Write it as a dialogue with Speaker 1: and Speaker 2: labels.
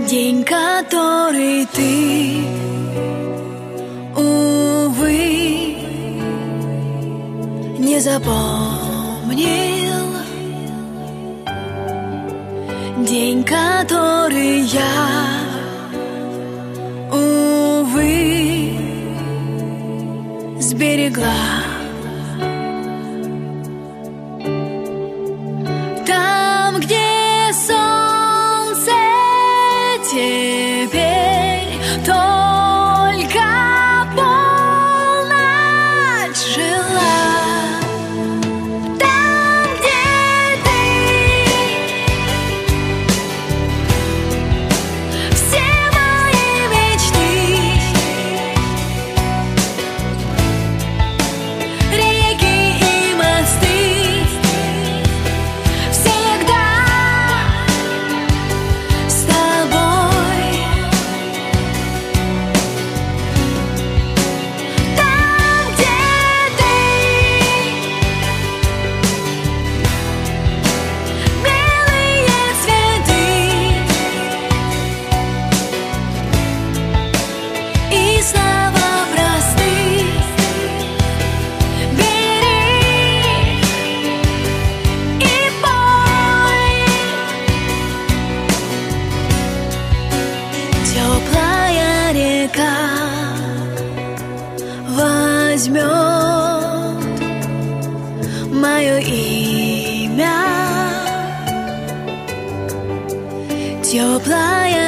Speaker 1: День, который ты, увы, не запомнил. День, который я, увы, сберегла. Там, где солнце теперь только полночь жила. Там, где ты, все мои мечты, реки и мосты всегда с тобой. Там, где ты, белые цветы и слова простых, бери и пой. Теплая река возьмет мое имя. Теплая